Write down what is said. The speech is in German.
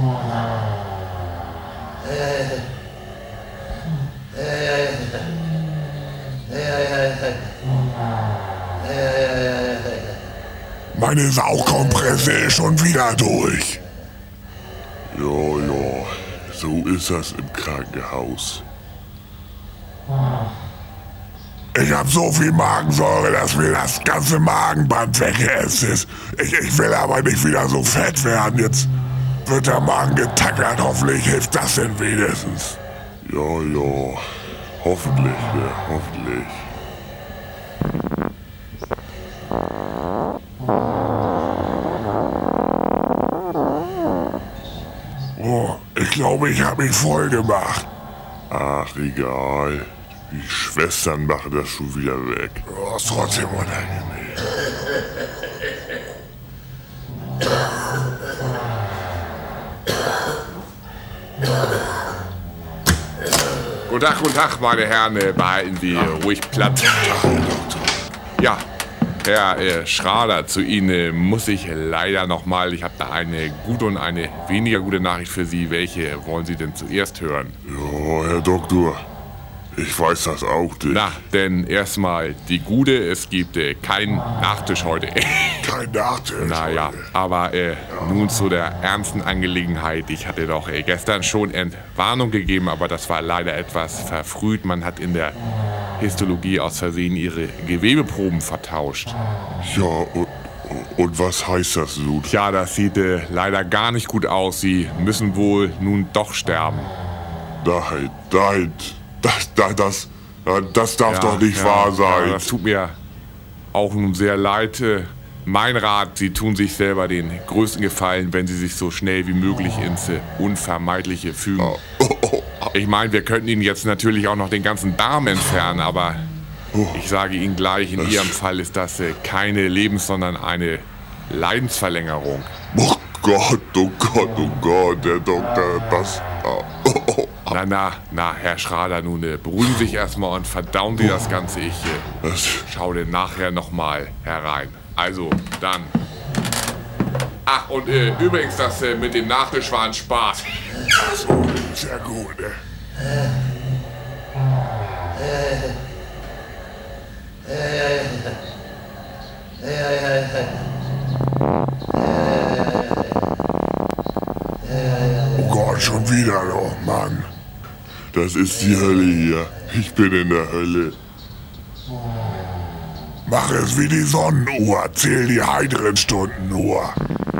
Meine Saugkompresse ist schon wieder durch. Ja, so ist das im Krankenhaus. Ich hab so viel Magensäure, dass mir das ganze Magenband weggeätzt ist. Ich will aber nicht wieder so fett werden. Jetzt wird der Magen getackert. Hoffentlich hilft das denn wenigstens. Ja, hoffentlich, ne, hoffentlich. Oh, ich glaube, ich habe mich voll gemacht. Ach, egal. Die Schwestern machen das schon wieder weg. Oh, ist trotzdem unangenehm. Guten Tag, meine Herren, behalten Sie ruhig Platz. Ja, Herr Schrader, zu Ihnen muss ich leider nochmal, ich habe da eine gute und eine weniger gute Nachricht für Sie. Welche wollen Sie denn zuerst hören? Ja, Herr Doktor, ich weiß das auch nicht. Na, denn erstmal die gute, es gibt keinen Nachtisch heute. Kein Nachtisch. Naja, aber nun zu der ernsten Angelegenheit. Ich hatte doch gestern schon Entwarnung gegeben, aber das war leider etwas verfrüht. Man hat in der Histologie aus Versehen ihre Gewebeproben vertauscht. Ja, und was heißt das nun? Tja, das sieht leider gar nicht gut aus. Sie müssen wohl nun doch sterben. Nein, das darf doch nicht wahr sein. Ja, das tut mir auch nun sehr leid. Mein Rat, Sie tun sich selber den größten Gefallen, wenn Sie sich so schnell wie möglich ins Unvermeidliche fügen. Ich meine, wir könnten Ihnen jetzt natürlich auch noch den ganzen Darm entfernen, aber ich sage Ihnen gleich, in Ihrem Fall ist das keine sondern eine Leidensverlängerung. Oh Gott, der Doktor, das... Na, Herr Schrader, nun beruhigen Sie sich erstmal und verdauen Sie das Ganze. Ich schaue denn nachher nochmal herein. Also, dann. Ach, und übrigens, das mit dem Nachtisch war ein Spaß. So, sehr gut, ne? Oh Gott, schon wieder, oh Mann. Das ist die Hölle hier. Ich bin in der Hölle. Mach es wie die Sonnenuhr, zähl die heiteren Stunden nur.